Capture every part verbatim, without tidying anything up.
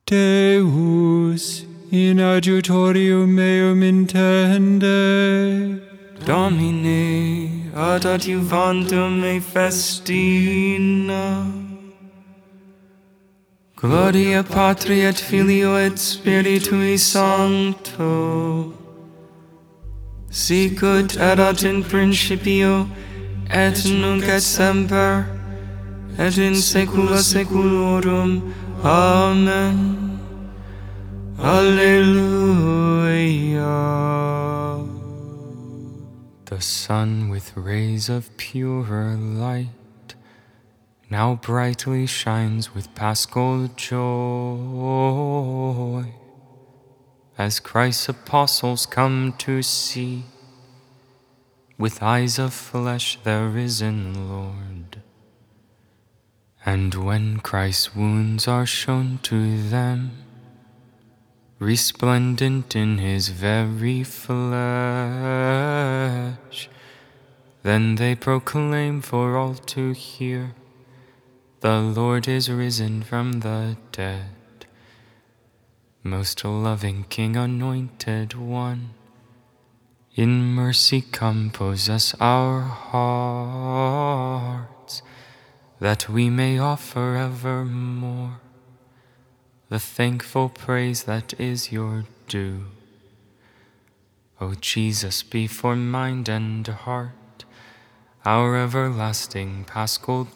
Deus in adjutorium meum intende. Domine, ad adjuvantum me festina. Gloria Patri et Filio et Spiritui Sancto. Sicut erat in principio, et nunc et semper, et in saecula saeculorum. Amen. Alleluia. The sun with rays of purer light now brightly shines with paschal joy, as Christ's apostles come to see with eyes of flesh their risen Lord. And when Christ's wounds are shown to them, resplendent in his very flesh, then they proclaim for all to hear, the Lord is risen from the dead. Most loving King, anointed one, in mercy come possess our hearts, that we may offer evermore the thankful praise that is your due. O Jesus, be for mind and heart our everlasting paschal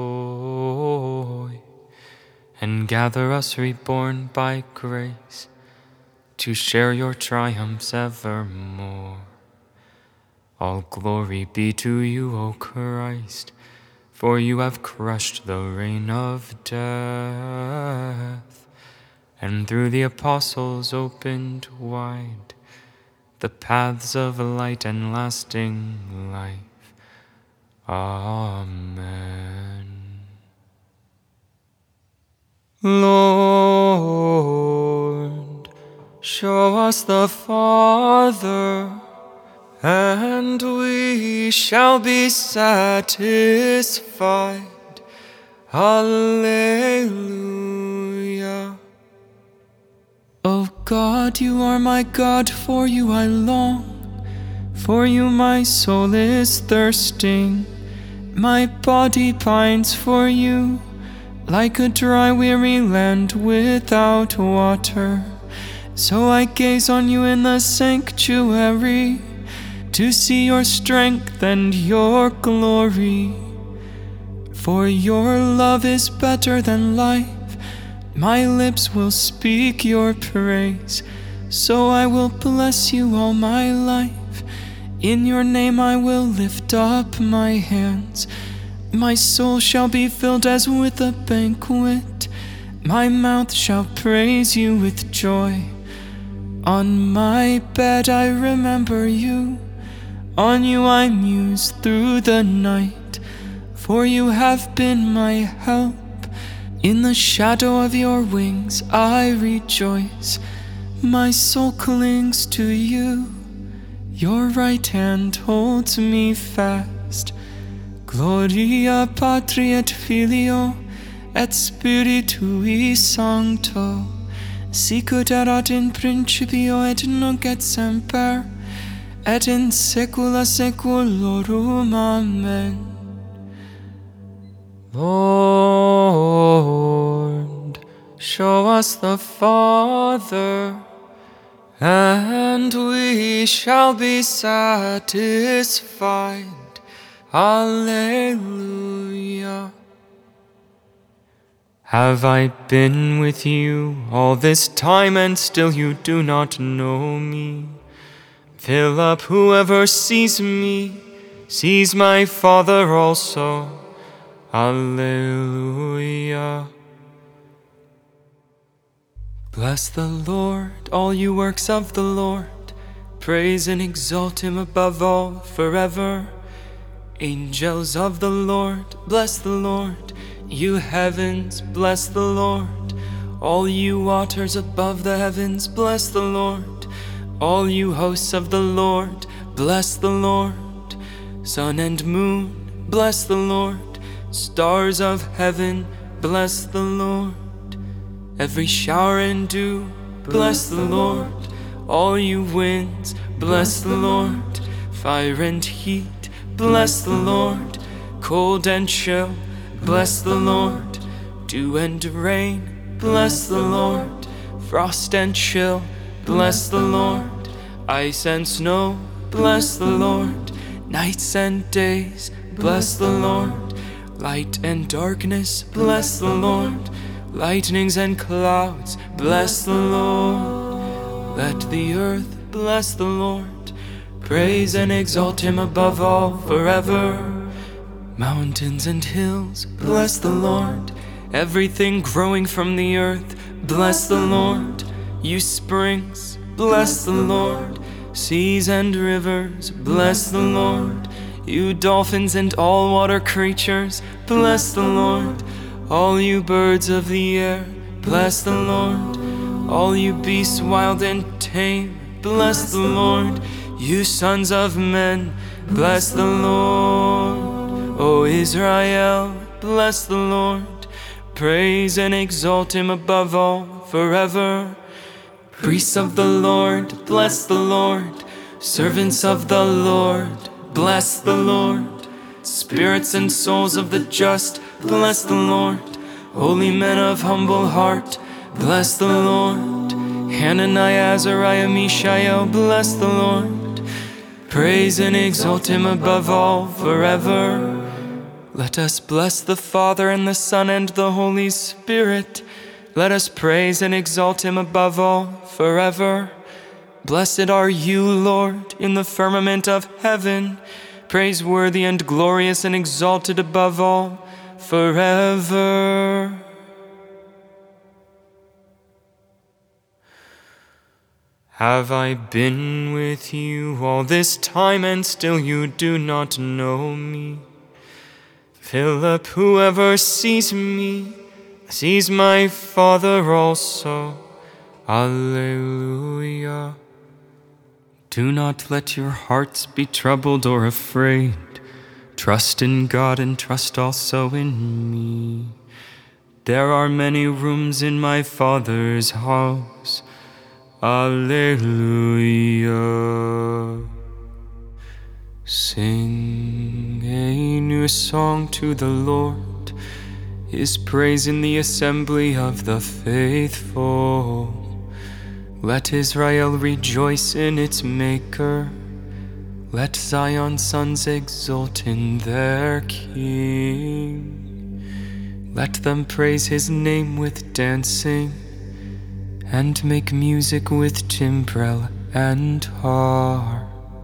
joy, and gather us reborn by grace to share your triumphs evermore. All glory be to you, O Christ, for you have crushed the reign of death, and through the apostles opened wide the paths of light and lasting life. Amen. Lord, show us the Father, and we shall be satisfied. Alleluia. O God, you are my God, for you I long. For you my soul is thirsting, my body pines for you, like a dry weary land without water. So I gaze on you in the sanctuary, to see your strength and your glory. For your love is better than life, my lips will speak your praise. So I will bless you all my life. In your name I will lift up my hands. My soul shall be filled as with a banquet. My mouth shall praise you with joy. On my bed I remember you. On you I muse through the night. For you have been my help. In the shadow of your wings I rejoice. My soul clings to you. Your right hand holds me fast. Gloria Patri et Filio et Spiritui Sancto, sicut erat in principio et nunc et semper, et in saecula saeculorum. Amen. Lord, show us the Father, and we shall be satisfied. Alleluia. Have I been with you all this time, and still you do not know me? Philip, whoever sees me, sees my Father also. Alleluia. Bless the Lord, all you works of the Lord. Praise and exalt him above all forever. Angels of the Lord, bless the Lord. You heavens, bless the Lord. All you waters above the heavens, bless the Lord. All you hosts of the Lord, bless the Lord. Sun and moon, bless the Lord. Stars of heaven, bless the Lord. Every shower and dew, bless the Lord. All you winds, bless the Lord. Fire and heat, bless the Lord. Cold and chill, bless the Lord. Dew and rain, bless the Lord. Frost and chill, bless the Lord. Ice and snow, bless the Lord. Nights and days, bless the Lord. Light and darkness, bless the Lord. Lightnings and clouds, bless the Lord. Let the earth bless the Lord. Praise and exalt him above all forever. Mountains and hills, bless the Lord. Everything growing from the earth, bless the Lord. You springs, bless the Lord. Seas and rivers, bless the Lord. You dolphins and all water creatures, bless the Lord. All you birds of the air, bless the Lord. All you beasts wild and tame, bless the Lord. You sons of men, bless the Lord. O Israel, bless the Lord. Praise and exalt him above all forever. Priests of the Lord, bless the Lord. Servants of the Lord, bless the Lord. Spirits and souls of the just, bless the Lord. Holy men of humble heart, bless the Lord. Hananiah, Azariah, Mishael, bless the Lord. Praise and exalt him above all forever. Let us bless the Father and the Son and the Holy Spirit. Let us praise and exalt him above all forever. Blessed are you, Lord, in the firmament of heaven, praiseworthy and glorious and exalted above all forever. Have I been with you all this time, and still you do not know me? Philip, whoever sees me, sees my Father also. Alleluia. Do not let your hearts be troubled or afraid. Trust in God and trust also in me. There are many rooms in my Father's house. Alleluia. Sing a new song to the Lord, his praise in the assembly of the faithful. Let Israel rejoice in its Maker. Let Zion's sons exult in their King. Let them praise his name with dancing, and make music with timbrel and harp.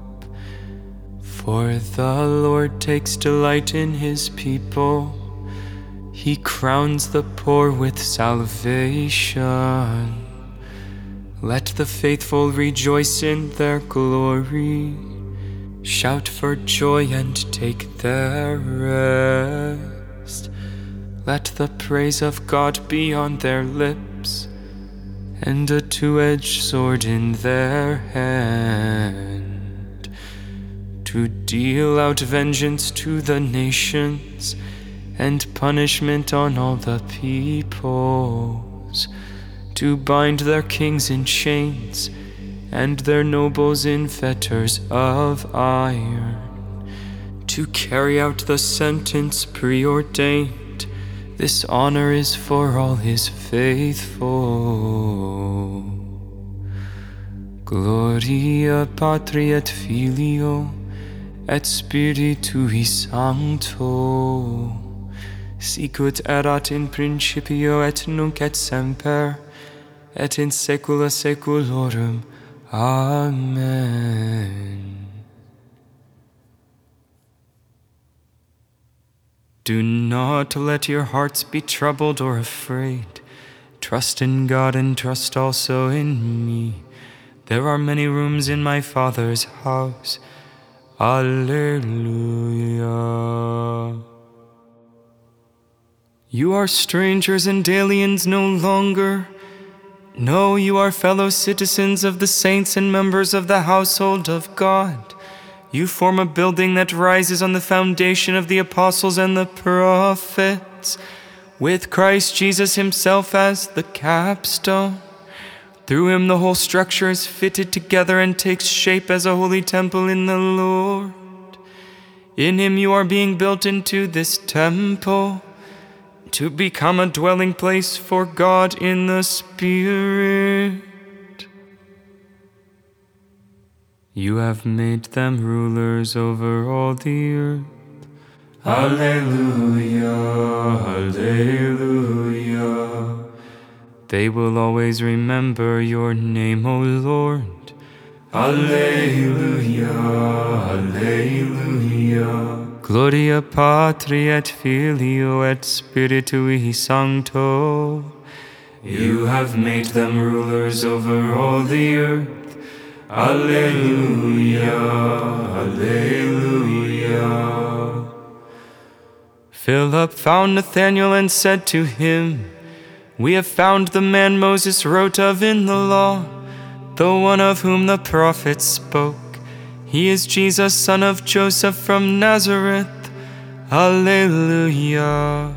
For the Lord takes delight in his people. He crowns the poor with salvation. Let the faithful rejoice in their glory. Shout for joy and take their rest. Let the praise of God be on their lips, and a two-edged sword in their hand, to deal out vengeance to the nations, and punishment on all the peoples, to bind their kings in chains, and their nobles in fetters of iron, to carry out the sentence preordained. This honor is for all his faithful. Gloria Patri et Filio et Spiritui Sancto, sicut erat in principio et nunc et semper, et in saecula saeculorum. Amen. Do not let your hearts be troubled or afraid. Trust in God and trust also in me. There are many rooms in my Father's house. Alleluia. You are strangers and aliens no longer. No, you are fellow citizens of the saints and members of the household of God. You form a building that rises on the foundation of the apostles and the prophets. with Christ Jesus himself as the capstone. Through him the whole structure is fitted together and takes shape as a holy temple in the Lord. In him you are being built into this temple to become a dwelling place for God in the Spirit. You have made them rulers over all the earth. Alleluia, Alleluia. They will always remember your name, O Lord. Alleluia, Alleluia. Gloria Patri et Filio et Spiritui Sancto. You have made them rulers over all the earth. Alleluia, Alleluia. Philip found Nathanael and said to him, We have found the man Moses wrote of in the law, the one of whom the prophets spoke. He is Jesus, son of Joseph from Nazareth. Alleluia.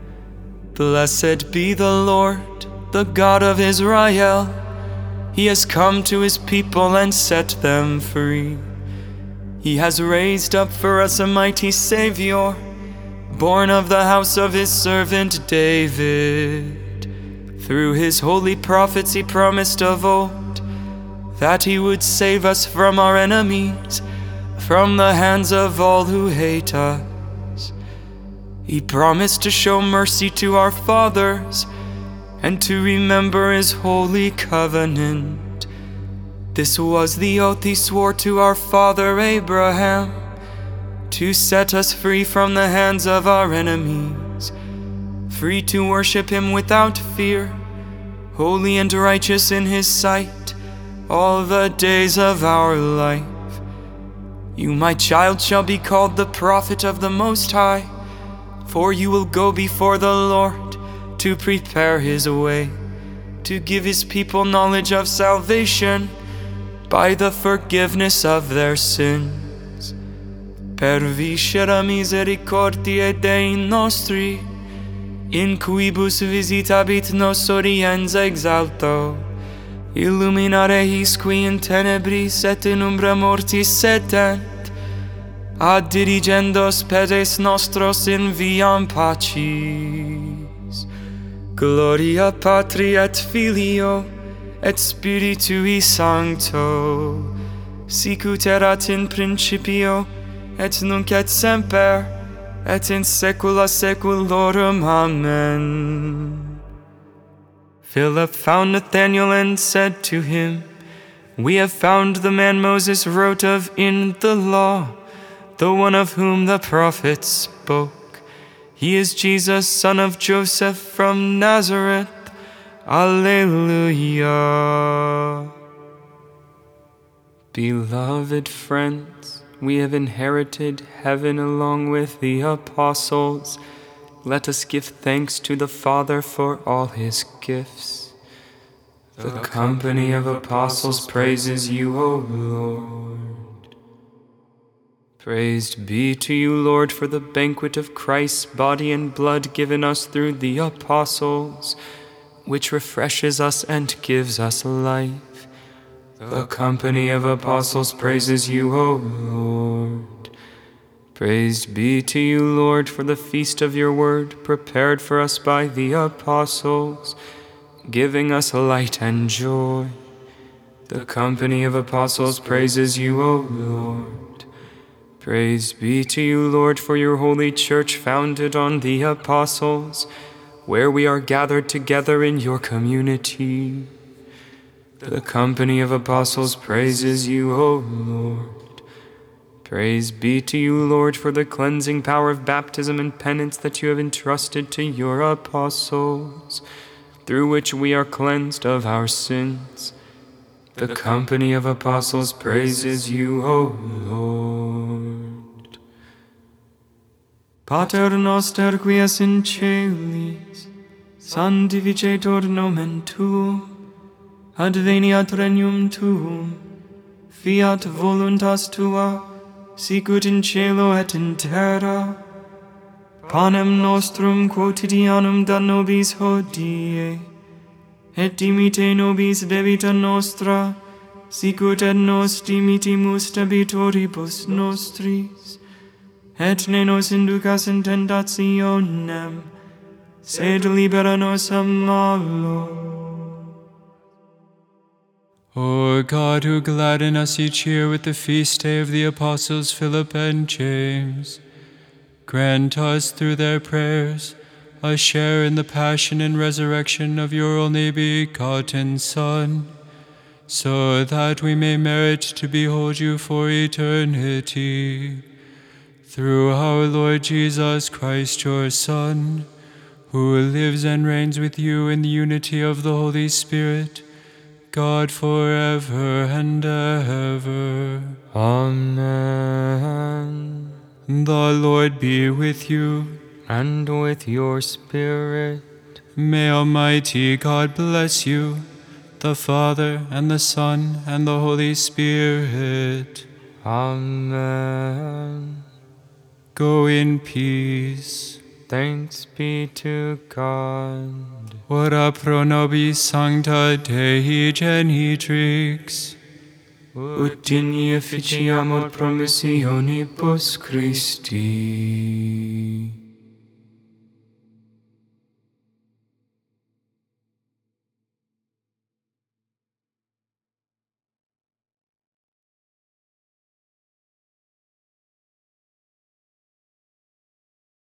Blessed be the Lord, the God of Israel. He has come to his people and set them free. He has raised up for us a mighty Savior, born of the house of his servant David. Through his holy prophets he promised of old that he would save us from our enemies, from the hands of all who hate us. He promised to show mercy to our fathers and to remember his holy covenant. This was the oath he swore to our father Abraham, to set us free from the hands of our enemies, free to worship him without fear, holy and righteous in his sight, all the days of our life. You, my child, shall be called the prophet of the Most High, for you will go before the Lord to prepare his way, to give his people knowledge of salvation by the forgiveness of their sins. Per viscera misericordiae Dei nostri, in quibus visitabit nos oriens exalto, illuminare his qui in tenebris et in umbra mortis setent, ad dirigendos pedes nostros in viam pacis. Gloria Patri et Filio et Spiritui Sancto, sicut erat in principio et nunc et semper et in saecula saeculorum. Amen. Philip found Nathanael and said to him, We have found the man Moses wrote of in the law, the one of whom the prophets spoke. He is Jesus, son of Joseph from Nazareth. Alleluia. Beloved friends, we have inherited heaven along with the apostles. Let us give thanks to the Father for all his gifts. The company of apostles praises you, O Lord. Praised be to you, Lord, for the banquet of Christ's body and blood given us through the apostles, which refreshes us and gives us life. The company of apostles praises you, O Lord. Praised be to you, Lord, for the feast of your word prepared for us by the apostles, giving us light and joy. The company of apostles praises you, O Lord. Praise be to you, Lord, for your holy church founded on the apostles, where we are gathered together in your community. The company of apostles praises you, O Lord. Praise be to you, Lord, for the cleansing power of baptism and penance that you have entrusted to your apostles, through which we are cleansed of our sins. The company of apostles praises you, O Lord. Pater noster qui es in celis, sanctificetur nomen tuum, adveniat regnum tuum, fiat voluntas tua, sicut in cielo et in terra. panem nostrum quotidianum da nobis hodie, et dimite nobis debita nostra, sicut et nos dimitimus debitoribus nostris, et ne nos inducas in tentationem, sed libera nos a malo. O God, who gladden us each year with the feast day of the apostles Philip and James, grant us through their prayers a share in the passion and resurrection of your only begotten Son, so that we may merit to behold you for eternity. Through our Lord Jesus Christ, your Son, who lives and reigns with you in the unity of the Holy Spirit, God forever and ever. Amen. The Lord be with you. And with your spirit. May Almighty God bless you, the Father, and the Son, and the Holy Spirit. Amen. Go in peace. Thanks be to God. Ora pro nobis sancta Dei genitrix, Ut in efficiamur promissionibus Christi.